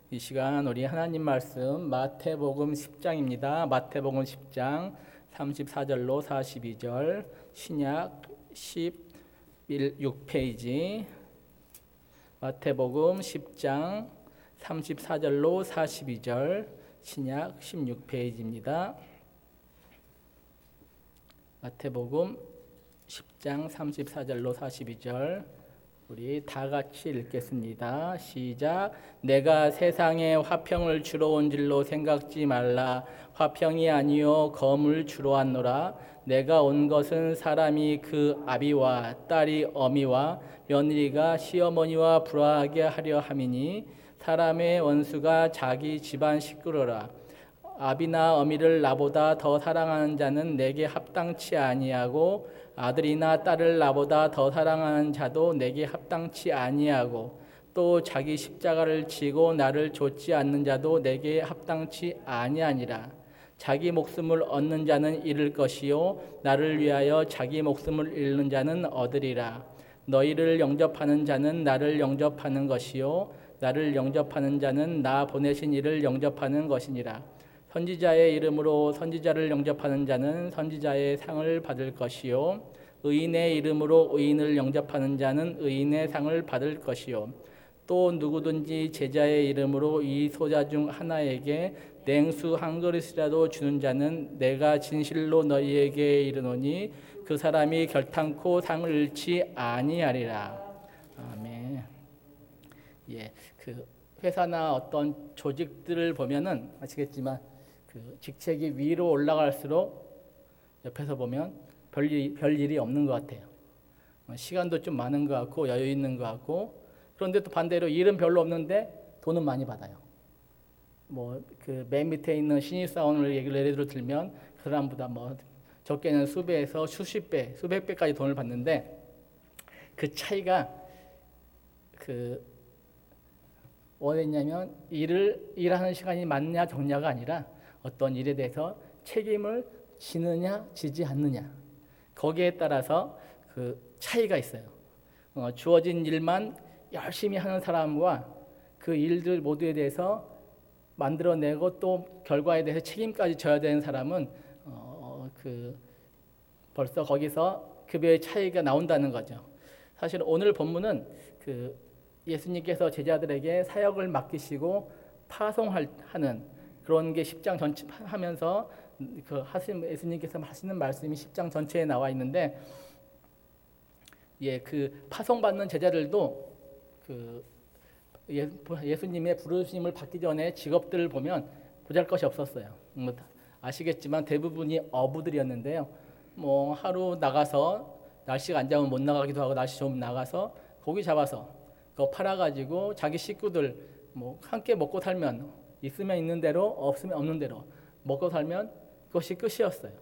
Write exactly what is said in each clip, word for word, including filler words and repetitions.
이 시간 우리 하나님 말씀 마태복음 십 장입니다. 마태복음 십 장 삼십사 절로 사십이 절, 신약 십육 페이지. 마태복음 십 장 삼십사 절로 사십이 절, 신약 십육 페이지입니다. 마태복음 십 장 삼십사 절로 사십이 절 우리 다 같이 읽겠습니다. 시작. 내가 세상에 화평을 주러 온 줄로 생각지 말라. 화평이 아니요 검을 주러 왔노라. 내가 온 것은 사람이 그 아비와 딸이 어미와 며느리가 시어머니와 불화하게 하려 함이니 사람의 원수가 자기 집안 식구로라. 아비나 어미를 나보다 더 사랑하는 자는 내게 합당치 아니하고 아들이나 딸을 나보다 더 사랑하는 자도 내게 합당치 아니하고 또 자기 십자가를 지고 나를 좇지 않는 자도 내게 합당치 아니하니라. 자기 목숨을 얻는 자는 잃을 것이요 나를 위하여 자기 목숨을 잃는 자는 얻으리라. 너희를 영접하는 자는 나를 영접하는 것이요 나를 영접하는 자는 나 보내신 이를 영접하는 것이니라. 선지자의 이름으로 선지자를 영접하는 자는 선지자의 상을 받을 것이요 의인의 이름으로 의인을 영접하는 자는 의인의 상을 받을 것이요 또 누구든지 제자의 이름으로 이 소자 중 하나에게 냉수 한 그릇이라도 주는 자는 내가 진실로 너희에게 이르노니 그 사람이 결탄코 상을 잃지 아니하리라. 아멘. 예, 그 회사나 어떤 조직들을 보면은 아시겠지만 그 직책이 위로 올라갈수록 옆에서 보면 별일, 별일이 없는 것 같아요. 시간도 좀 많은 것 같고 여유 있는 것 같고, 그런데 또 반대로 일은 별로 없는데 돈은 많이 받아요. 뭐 그 맨 밑에 있는 신입사원을 얘기를 예를 들면 그 사람보다 뭐 적게는 수배에서 수십 배, 수백 배까지 돈을 받는데 그 차이가 그 뭐였냐면 일을 일하는 시간이 많냐 적냐가 아니라 어떤 일에 대해서 책임을 지느냐 지지 않느냐, 거기에 따라서 그 차이가 있어요. 어, 주어진 일만 열심히 하는 사람과 그 일들 모두에 대해서 만들어내고 또 결과에 대해서 책임까지 져야 되는 사람은 어, 그 벌써 거기서 급여의 차이가 나온다는 거죠. 사실 오늘 본문은 그 예수님께서 제자들에게 사역을 맡기시고 파송하는 그런 게 십 장 전체 하면서 그 하신 예수님께서 하시는 말씀이 십 장 전체에 나와 있는데, 예, 그 파송받는 제자들도 그 예수님의 부르심을 받기 전에 직업들을 보면 보잘것이 없었어요. 뭐 아시겠지만 대부분이 어부들이었는데요. 뭐 하루 나가서 날씨가 안 좋으면 못 나가기도 하고 날씨 좋으면 나가서 고기 잡아서 그거 팔아가지고 자기 식구들 뭐 함께 먹고 살면 있으면 있는 대로 없으면 없는 대로 먹고 살면 그것이 끝이었어요.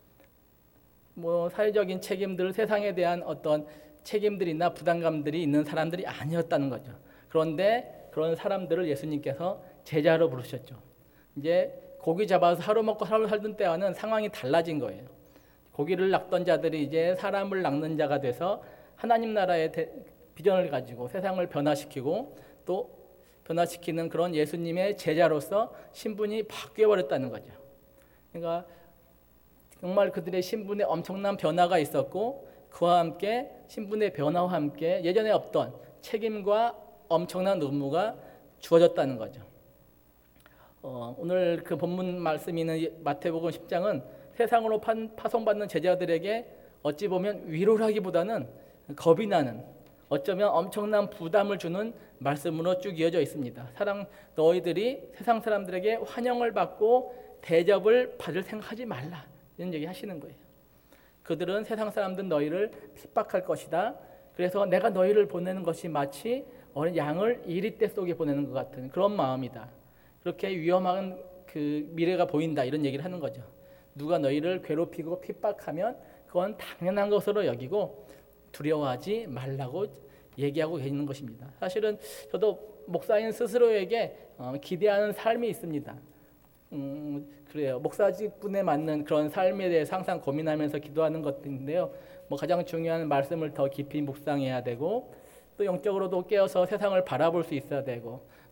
뭐 사회적인 책임들, 세상에 대한 어떤 책임들이나 부담감들이 있는 사람들이 아니었다는 거죠. 그런데 그런 사람들을 예수님께서 제자로 부르셨죠. 이제 고기 잡아서 하루 먹고 하루 살던 때와는 상황이 달라진 거예요. 고기를 낚던 자들이 이제 사람을 낚는 자가 돼서 하나님 나라의 비전을 가지고 세상을 변화시키고 또 변화시키는 그런 예수님의 제자로서 신분이 바뀌어버렸다는 거죠. 그러니까 정말 그들의 신분에 엄청난 변화가 있었고, 그와 함께 신분의 변화와 함께 예전에 없던 책임과 엄청난 의무가 주어졌다는 거죠. 어, 오늘 그 본문 말씀이 있는 마태복음 십 장은 세상으로 파송받는 제자들에게 어찌 보면 위로라기보다는 겁이 나는, 어쩌면 엄청난 부담을 주는 말씀으로 쭉 이어져 있습니다. 사랑, 너희들이 세상 사람들에게 환영을 받고 대접을 받을 생각하지 말라, 이런 얘기 하시는 거예요. 그들은 세상 사람들은 너희를 핍박할 것이다. 그래서 내가 너희를 보내는 것이 마치 어린 양을 이리떼 속에 보내는 것 같은 그런 마음이다. 그렇게 위험한 그 미래가 보인다, 이런 얘기를 하는 거죠. 누가 너희를 괴롭히고 핍박하면 그건 당연한 것으로 여기고 두려워하지 말라고 얘기하고 계시는 것입니다. 사실은 저도 목사인 스스로에게 어, 기대하는 삶이 있습니다. 음, 그래요. 목사직분에 맞는 그런 삶에 대해서 항상 고민하면서 기도하는 것인데요. 뭐 가장 중요한 말씀을 더 깊이 묵상해야 되고, 또 영적으로도 깨어서 세상을 바라볼 수 있어야 되고,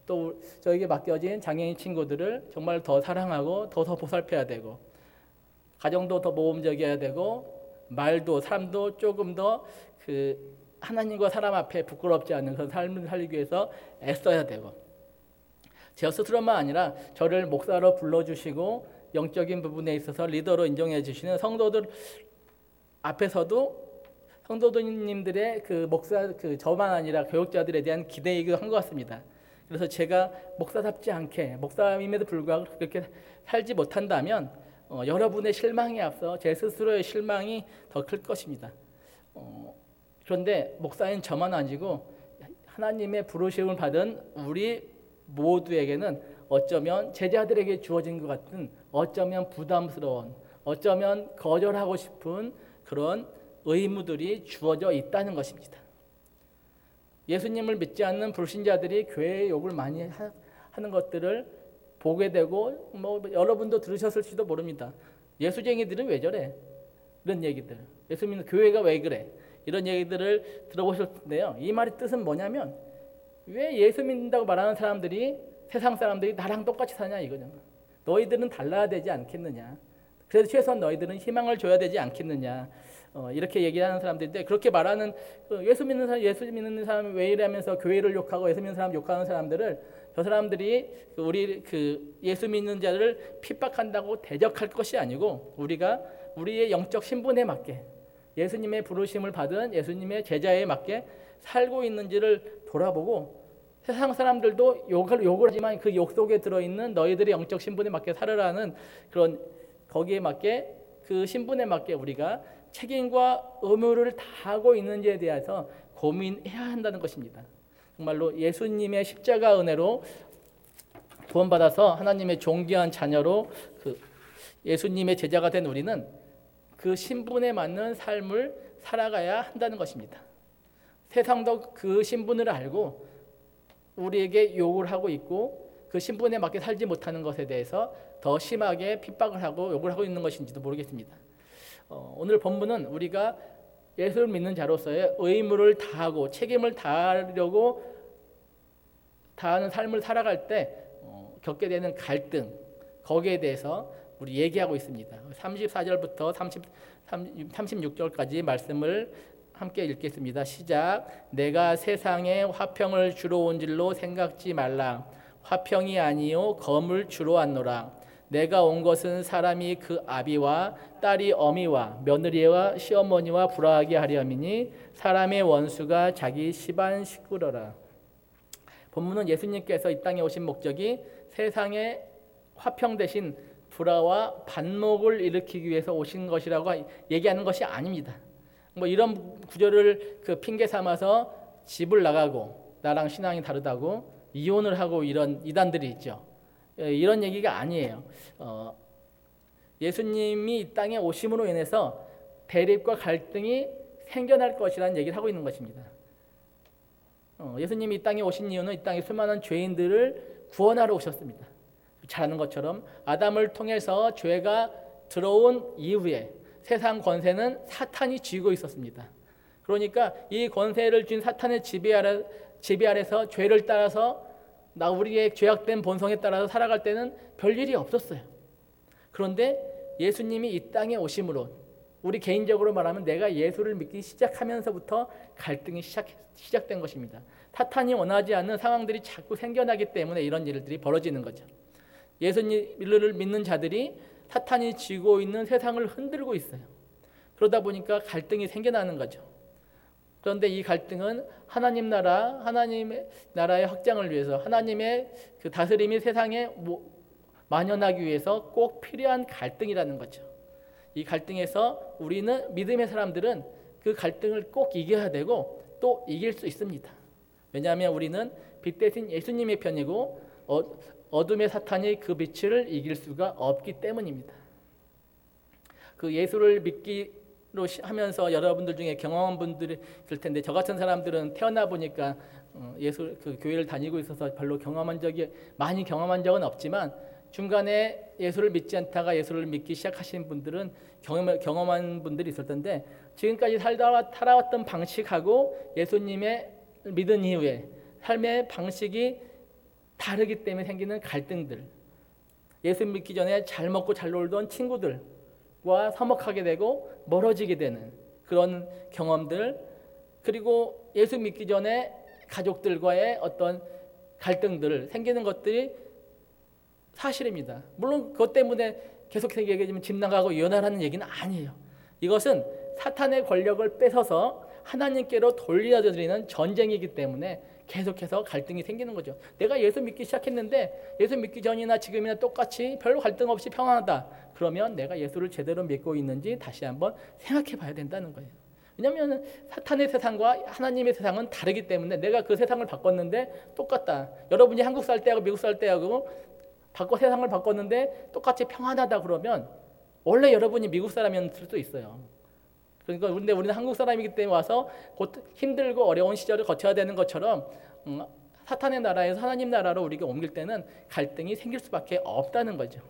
또 저에게 맡겨진 장애인 친구들을 정말 더 사랑하고 더 더 보살펴야 되고, 가정도 더 모범적이어야 되고, 말도 삶도 조금 더 그 하나님과 사람 앞에 부끄럽지 않은 그런 삶을 살기 위해서 애써야 되고, 제 스스로만 아니라 저를 목사로 불러주시고 영적인 부분에 있어서 리더로 인정해 주시는 성도들 앞에서도 성도님들의 그 목사 그 저만 아니라 교육자들에 대한 기대이기도 한 것 같습니다. 그래서 제가 목사답지 않게, 목사임에도 불구하고 그렇게 살지 못한다면 어, 여러분의 실망에 앞서 제 스스로의 실망이 더 클 것입니다. 어, 그런데 목사인 저만 아니고 하나님의 부르심을 받은 우리 모두에게는 어쩌면 제자들에게 주어진 것 같은, 어쩌면 부담스러운, 어쩌면 거절하고 싶은 그런 의무들이 주어져 있다는 것입니다. 예수님을 믿지 않는 불신자들이 교회의 욕을 많이 하, 하는 것들을 보게 되고, 뭐 여러분도 들으셨을지도 모릅니다. 예수쟁이들은 왜 저래? 이런 얘기들. 예수 믿는 교회가 왜 그래? 이런 얘기들을 들어보셨을 텐데요. 이 말의 뜻은 뭐냐면, 왜 예수 믿는다고 말하는 사람들이, 세상 사람들이 나랑 똑같이 사냐 이거죠. 너희들은 달라야 되지 않겠느냐. 그래서 최소한 너희들은 희망을 줘야 되지 않겠느냐. 어, 이렇게 얘기하는 사람들인데, 그렇게 말하는 그 예수 믿는 사람, 예수 믿는 사람이 왜 이러면서 교회를 욕하고 예수 믿는 사람 욕하는 사람들을, 저 사람들이 우리 그 예수 믿는 자를 핍박한다고 대적할 것이 아니고, 우리가 우리의 영적 신분에 맞게, 예수님의 부르심을 받은 예수님의 제자에 맞게 살고 있는지를 돌아보고, 세상 사람들도 욕을 욕을 하지만 그 욕 속에 들어 있는 너희들의 영적 신분에 맞게 살으라는 그런, 거기에 맞게, 그 신분에 맞게 우리가 책임과 의무를 다하고 있는지에 대해서 고민해야 한다는 것입니다. 정말로 예수님의 십자가 은혜로 구원받아서 하나님의 존귀한 자녀로 그 예수님의 제자가 된 우리는 그 신분에 맞는 삶을 살아가야 한다는 것입니다. 세상도 그 신분을 알고 우리에게 욕을 하고 있고, 그 신분에 맞게 살지 못하는 것에 대해서 더 심하게 핍박을 하고 욕을 하고 있는 것인지도 모르겠습니다. 어, 오늘 본문은 우리가 예수를 믿는 자로서의 의무를 다하고 책임을 다하려고 다하는 삶을 살아갈 때 어, 겪게 되는 갈등, 거기에 대해서 우리 얘기하고 있습니다. 삼십사 절부터 삼십육 절까지 말씀을 함께 읽겠습니다. 시작. 내가 세상에 화평을 주러 온 줄로 생각지 말라. 화평이 아니요 검을 주러 왔노라. 내가 온 것은 사람이 그 아비와 딸이 어미와 며느리와 시어머니와 불화하게 하려 함이니 사람의 원수가 자기 집안 식구더라. 본문은 예수님께서 이 땅에 오신 목적이 세상의 화평 대신 불화와 반목을 일으키기 위해서 오신 것이라고 얘기하는 것이 아닙니다. 뭐 이런 구절을 그 핑계 삼아서 집을 나가고 나랑 신앙이 다르다고 이혼을 하고 이런 이단들이 있죠. 이런 얘기가 아니에요. 어, 예수님이 이 땅에 오심으로 인해서 대립과 갈등이 생겨날 것이라는 얘기를 하고 있는 것입니다. 어, 예수님이 이 땅에 오신 이유는 이 땅에 수많은 죄인들을 구원하러 오셨습니다. 잘 아는 것처럼 아담을 통해서 죄가 들어온 이후에 세상 권세는 사탄이 쥐고 있었습니다. 그러니까 이 권세를 쥔 사탄의 지배 아래, 지배 아래서 죄를 따라서 나 우리의 죄악된 본성에 따라서 살아갈 때는 별일이 없었어요. 그런데 예수님이 이 땅에 오심으로, 우리 개인적으로 말하면 내가 예수를 믿기 시작하면서부터 갈등이 시작, 시작된 것입니다. 사탄이 원하지 않는 상황들이 자꾸 생겨나기 때문에 이런 일들이 벌어지는 거죠. 예수님을 믿는 자들이 사탄이 쥐고 있는 세상을 흔들고 있어요. 그러다 보니까 갈등이 생겨나는 거죠. 그런데 이 갈등은 하나님 나라, 하나님의 나라의 확장을 위해서, 하나님의 그 다스림이 세상에 만연하기 위해서 꼭 필요한 갈등이라는 거죠. 이 갈등에서 우리는 믿음의 사람들은 그 갈등을 꼭 이겨야 되고 또 이길 수 있습니다. 왜냐하면 우리는 빛 대신 예수님의 편이고 어, 어둠의 사탄이 그 빛을 이길 수가 없기 때문입니다. 그 예수를 믿기로 하면서 여러분들 중에 경험한 분들이 있을 텐데, 저 같은 사람들은 태어나 보니까 예수 그 교회를 다니고 있어서 별로 경험한 적이 많이 경험한 적은 없지만, 중간에 예수를 믿지 않다가 예수를 믿기 시작하신 분들은 경험, 경험한 분들이 있을 텐데, 지금까지 살다 살아왔던 방식하고 예수님의 믿은 이후에 삶의 방식이 다르기 때문에 생기는 갈등들, 예수 믿기 전에 잘 먹고 잘 놀던 친구들과 서먹하게 되고 멀어지게 되는 그런 경험들, 그리고 예수 믿기 전에 가족들과의 어떤 갈등들 생기는 것들이 사실입니다. 물론 그것 때문에 계속 얘기하지만 집 나가고 이혼하라는 얘기는 아니에요. 이것은 사탄의 권력을 뺏어서 하나님께로 돌려드리는 전쟁이기 때문에 계속해서 갈등이 생기는 거죠. 내가 예수 믿기 시작했는데 예수 믿기 전이나 지금이나 똑같이 별로 갈등 없이 평안하다. 그러면 내가 예수를 제대로 믿고 있는지 다시 한번 생각해 봐야 된다는 거예요. 왜냐하면 사탄의 세상과 하나님의 세상은 다르기 때문에 내가 그 세상을 바꿨는데 똑같다. 여러분이 한국 살 때하고 미국 살 때하고 바꿔 세상을 바꿨는데 똑같이 평안하다 그러면 원래 여러분이 미국 사람이었을 수도 있어요. 그러니까 근데 우리는 한국 사람이기 때문에 와서 곧 힘들고 어려운 시절을 거쳐야 되는 것처럼 음, 사탄의 나라에서 하나님 나라로 우리가 옮길 때는 갈등이 생길 수밖에 없다는 거죠.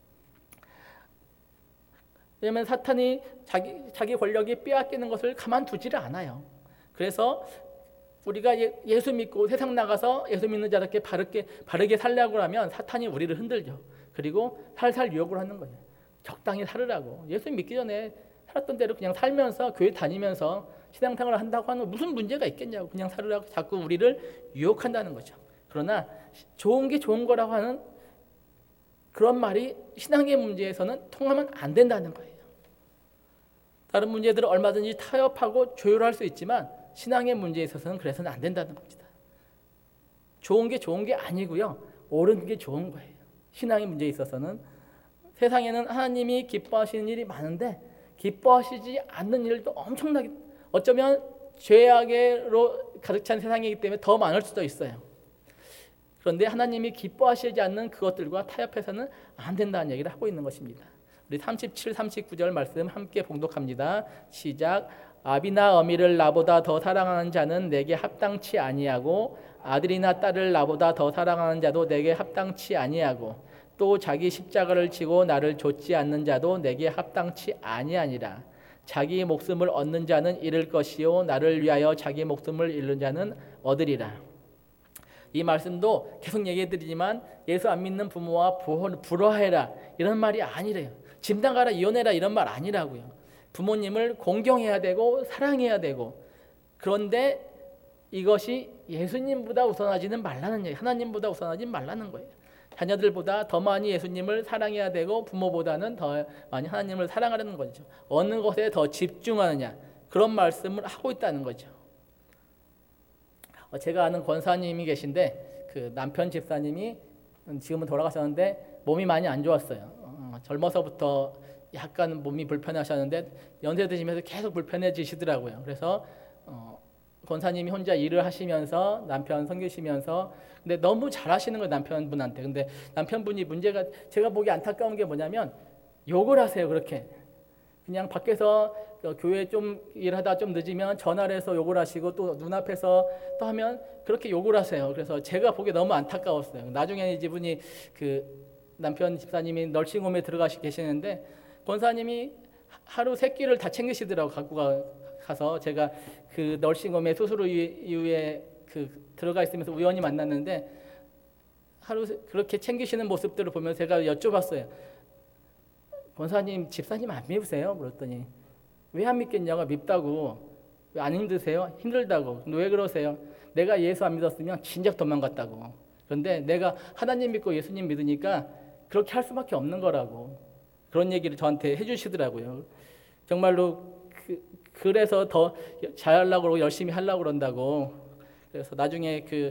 왜냐하면 사탄이 자기, 자기 권력이 빼앗기는 것을 가만두지를 않아요. 그래서 우리가 예, 예수 믿고 세상 나가서 예수 믿는 자답게 바르게, 바르게 살려고 하면 사탄이 우리를 흔들죠. 그리고 살살 유혹을 하는 거예요. 적당히 살으라고. 예수 믿기 전에 살았던 대로 그냥 살면서 교회 다니면서 신앙생활을 한다고 하는 무슨 문제가 있겠냐고. 그냥 살으라고 자꾸 우리를 유혹한다는 거죠. 그러나 좋은 게 좋은 거라고 하는 그런 말이 신앙의 문제에서는 통하면 안 된다는 거예요. 다른 문제들을 얼마든지 타협하고 조율할 수 있지만 신앙의 문제에 있어서는 그래서는 안 된다는 겁니다. 좋은 게 좋은 게 아니고요. 옳은 게 좋은 거예요. 신앙의 문제에 있어서는 세상에는 하나님이 기뻐하시는 일이 많은데 기뻐하시지 않는 일도 엄청나게 어쩌면 죄악으로 가득 찬 세상이기 때문에 더 많을 수도 있어요. 그런데 하나님이 기뻐하시지 않는 그것들과 타협해서는 안 된다는 얘기를 하고 있는 것입니다. 우리 삼십칠, 삼십구 절 말씀 함께 봉독합니다. 시작. 아비나 어미를 나보다 더 사랑하는 자는 내게 합당치 아니하고 아들이나 딸을 나보다 더 사랑하는 자도 내게 합당치 아니하고 또 자기 십자가를 지고 나를 좇지 않는 자도 내게 합당치 아니하니라. 자기 목숨을 얻는 자는 잃을 것이요 나를 위하여 자기 목숨을 잃는 자는 얻으리라. 이 말씀도 계속 얘기해드리지만 예수 안 믿는 부모와 불화해라 이런 말이 아니래요. 집 나가라 이혼해라 이런 말 아니라고요. 부모님을 공경해야 되고 사랑해야 되고 그런데 이것이 예수님보다 우선하지는 말라는 얘기, 하나님보다 우선하지 말라는 거예요. 자녀들보다 더 많이 예수님을 사랑해야 되고 부모보다는 더 많이 하나님을 사랑하려는 거죠. 어느 것에 더 집중하느냐 그런 말씀을 하고 있다는 거죠. 제가 아는 권사님이 계신데 그 남편 집사님이 지금은 돌아가셨는데 몸이 많이 안 좋았어요. 어, 젊어서부터 약간 몸이 불편하셨는데 연세 드시면서 계속 불편해지시더라고요. 그래서 어, 권사님이 혼자 일을 하시면서 남편 섬기시면서 근데 너무 잘하시는 거예요 남편분한테. 근데 남편분이 문제가 제가 보기 안타까운 게 뭐냐면 욕을 하세요. 그렇게 그냥 밖에서 교회 좀 일하다 좀 늦으면 전화를 해서 욕을 하시고 또 눈앞에서 또 하면 그렇게 욕을 하세요. 그래서 제가 보기 너무 안타까웠어요. 나중에 이분이 그 남편 집사님이 널싱홈에 들어가시 계시는데 권사님이 하루 세 끼를 다 챙기시더라고 갖고 가, 가서 제가 그 널싱홈에 수술 이후에 그 들어가 있으면서 우연히 만났는데 하루 그렇게 챙기시는 모습들을 보면서 제가 여쭤봤어요. 권사님 집사님 안 믿으세요? 그랬더니 왜 안 믿겠냐고. 밉다고. 왜 안 힘드세요? 힘들다고. 왜 그러세요? 내가 예수 안 믿었으면 진작 도망갔다고. 그런데 내가 하나님 믿고 예수님 믿으니까 그렇게 할 수밖에 없는 거라고. 그런 얘기를 저한테 해주시더라고요. 정말로 그, 그래서 더 잘하려고 그러고 열심히 하려고 그런다고. 그래서 나중에 그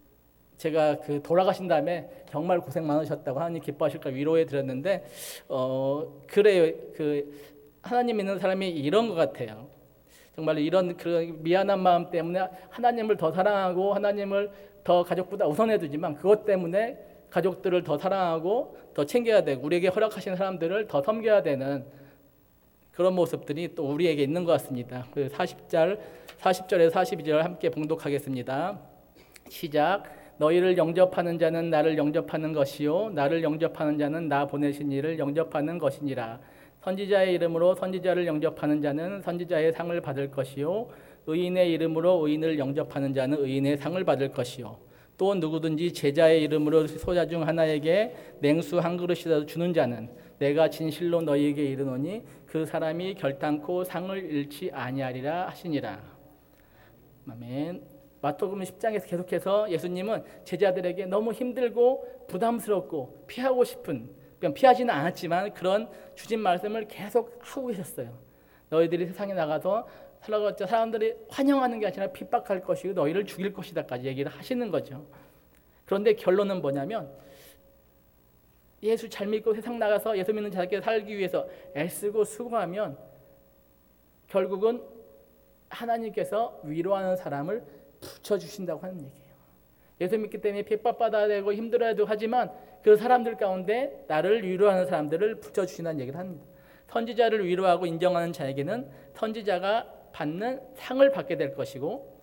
제가 그 돌아가신 다음에 정말 고생 많으셨다고 하나님 기뻐하실까 위로해 드렸는데 어 그래요. 그 하나님 믿는 사람이 이런 것 같아요. 정말 이런 그 미안한 마음 때문에 하나님을 더 사랑하고 하나님을 더 가족보다 우선해 두지만 그것 때문에 가족들을 더 사랑하고 더 챙겨야 되고 우리에게 허락하신 사람들을 더 섬겨야 되는 그런 모습들이 또 우리에게 있는 것 같습니다. 그 사십 절, 사십 절에서 사십이 절 함께 봉독하겠습니다. 시작. 너희를 영접하는 자는 나를 영접하는 것이요 나를 영접하는 자는 나 보내신 이를 영접하는 것이니라. 선지자의 이름으로 선지자를 영접하는 자는 선지자의 상을 받을 것이요 의인의 이름으로 의인을 영접하는 자는 의인의 상을 받을 것이요 또 누구든지 제자의 이름으로 소자 중 하나에게 냉수 한 그릇이라도 주는 자는 내가 진실로 너희에게 이르노니 그 사람이 결단코 상을 잃지 아니하리라 하시니라. 아멘. 마태복음 십 장에서 계속해서 예수님은 제자들에게 너무 힘들고 부담스럽고 피하고 싶은, 피하지는 않았지만 그런 주신 말씀을 계속 하고 계셨어요. 너희들이 세상에 나가서 살아가자 사람들이 환영하는 게 아니라 핍박할 것이고 너희를 죽일 것이다까지 얘기를 하시는 거죠. 그런데 결론은 뭐냐면 예수 잘 믿고 세상 나가서 예수 믿는 자들께 살기 위해서 애쓰고 수고하면 결국은 하나님께서 위로하는 사람을 붙여주신다고 하는 얘기예요. 예수 믿기 때문에 핍박받아야 되고 힘들어야도 하지만 그 사람들 가운데 나를 위로하는 사람들을 붙여주신다는 얘기를 합니다. 선지자를 위로하고 인정하는 자에게는 선지자가 받는 상을 받게 될 것이고,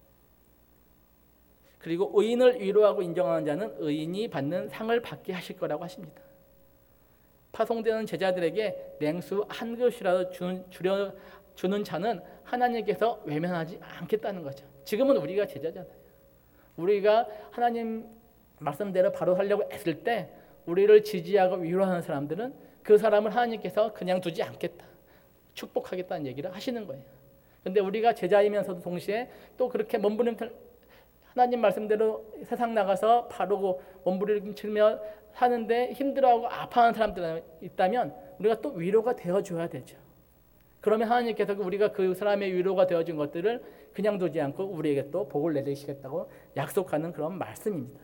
그리고 의인을 위로하고 인정하는 자는 의인이 받는 상을 받게 하실 거라고 하십니다. 파송되는 제자들에게 냉수 한 그릇이라도 주는, 주려, 주는 자는 하나님께서 외면하지 않겠다는 거죠. 지금은 우리가 제자잖아요. 우리가 하나님 말씀대로 바로 살려고 애쓸 때 우리를 지지하고 위로하는 사람들은 그 사람을 하나님께서 그냥 두지 않겠다, 축복하겠다는 얘기를 하시는 거예요. 그런데 우리가 제자이면서도 동시에 또 그렇게 몸부림쳐 하나님 말씀대로 세상 나가서 바르고 몸부림치며 사는데 힘들어하고 아파하는 사람들이 있다면 우리가 또 위로가 되어줘야 되죠. 그러면 하나님께서 우리가 그 사람의 위로가 되어준 것들을 그냥 두지 않고 우리에게 또 복을 내리시겠다고 약속하는 그런 말씀입니다.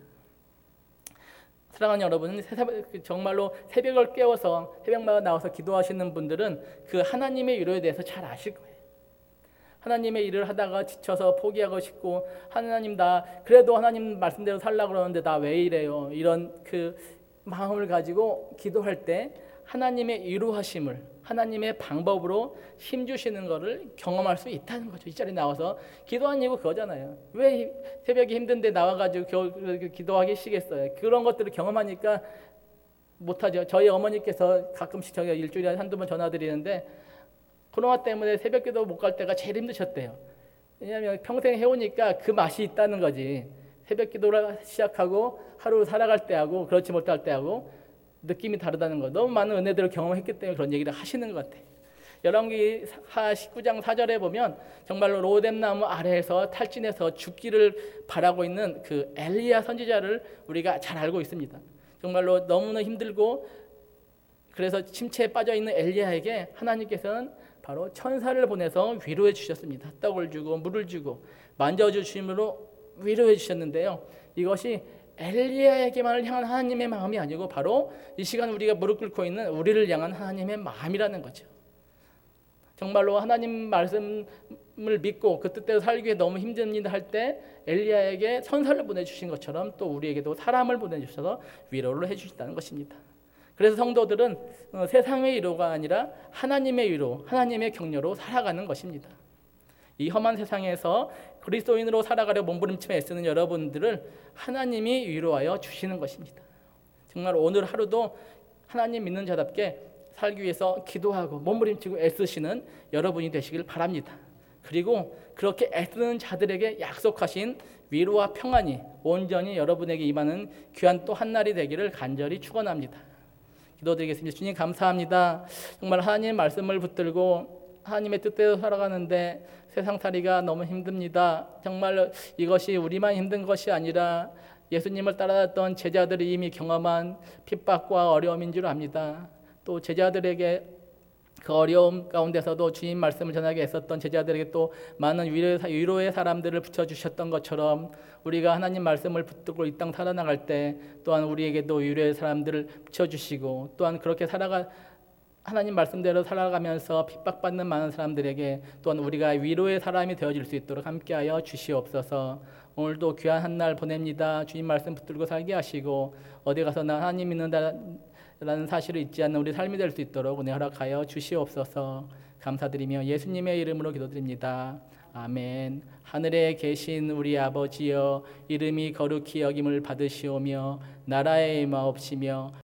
사랑하는 여러분, 정말로 새벽을 깨워서 새벽마다 나와서 기도하시는 분들은 그 하나님의 위로에 대해서 잘 아실 거예요. 하나님의 일을 하다가 지쳐서 포기하고 싶고, 하나님 나 그래도 하나님 말씀대로 살려고 그러는데 나 왜 이래요, 이런 그 마음을 가지고 기도할 때 하나님의 위로하심을 하나님의 방법으로 힘주시는 것을 경험할 수 있다는 거죠. 이 자리에 나와서 기도하는 이유가 그거잖아요. 왜 새벽에 힘든데 나와가지고 기도하기 시겠어요. 그런 것들을 경험하니까 못하죠. 저희 어머니께서 가끔씩 저희가 일주일에 한두 번 전화드리는데 코로나 때문에 새벽 기도 못 갈 때가 제일 힘드셨대요. 왜냐하면 평생 해오니까 그 맛이 있다는 거지. 새벽 기도를 시작하고 하루 살아갈 때하고 그렇지 못할 때하고 느낌이 다르다는 거. 너무 많은 은혜들을 경험했기 때문에 그런 얘기를 하시는 것 같아요. 열왕기 십구 장 사 절에 보면 정말로 로뎀나무 아래에서 탈진해서 죽기를 바라고 있는 그 엘리야 선지자를 우리가 잘 알고 있습니다. 정말로 너무나 힘들고 그래서 침체에 빠져 있는 엘리야에게 하나님께서는 바로 천사를 보내서 위로해 주셨습니다. 떡을 주고 물을 주고 만져주심으로 위로해 주셨는데요. 이것이 엘리야에게만을 향한 하나님의 마음이 아니고 바로 이 시간 우리가 무릎 꿇고 있는 우리를 향한 하나님의 마음이라는 거죠. 정말로 하나님 말씀을 믿고 그 뜻대로 살기 위해 너무 힘듭니다 할 때 엘리야에게 천사를 보내주신 것처럼 또 우리에게도 사람을 보내주셔서 위로를 해주신다는 것입니다. 그래서 성도들은 세상의 위로가 아니라 하나님의 위로, 하나님의 격려로 살아가는 것입니다. 이 험한 세상에서 그리스도인으로 살아가려 몸부림치며 애쓰는 여러분들을 하나님이 위로하여 주시는 것입니다. 정말 오늘 하루도 하나님 믿는 자답게 살기 위해서 기도하고 몸부림치고 애쓰시는 여러분이 되시길 바랍니다. 그리고 그렇게 애쓰는 자들에게 약속하신 위로와 평안이 온전히 여러분에게 임하는 귀한 또 한 날이 되기를 간절히 축원합니다. 기도드리겠습니다. 주님 감사합니다. 정말 하나님의 말씀을 붙들고 하나님의 뜻대로 살아가는데 세상살이가 너무 힘듭니다. 정말 이것이 우리만 힘든 것이 아니라 예수님을 따라갔던 제자들이 이미 경험한 핍박과 어려움인 줄 압니다. 또 제자들에게 그 어려움 가운데서도 주님 말씀을 전하게 했었던 제자들에게 또 많은 위로의 사람들을 붙여주셨던 것처럼 우리가 하나님 말씀을 붙들고 이 땅 살아나갈 때 또한 우리에게도 위로의 사람들을 붙여주시고 또한 그렇게 살아가 하나님 말씀대로 살아가면서 핍박받는 많은 사람들에게 또한 우리가 위로의 사람이 되어질 수 있도록 함께하여 주시옵소서. 오늘도 귀한 한 날 보냅니다. 주님 말씀 붙들고 살게 하시고 어디 가서 나 하나님 믿는다라는 사실을 잊지 않는 우리 삶이 될 수 있도록 은혜 허락하여 주시옵소서. 감사드리며 예수님의 이름으로 기도드립니다. 아멘. 하늘에 계신 우리 아버지여, 이름이 거룩히 여김을 받으시오며 나라의 임하옵시며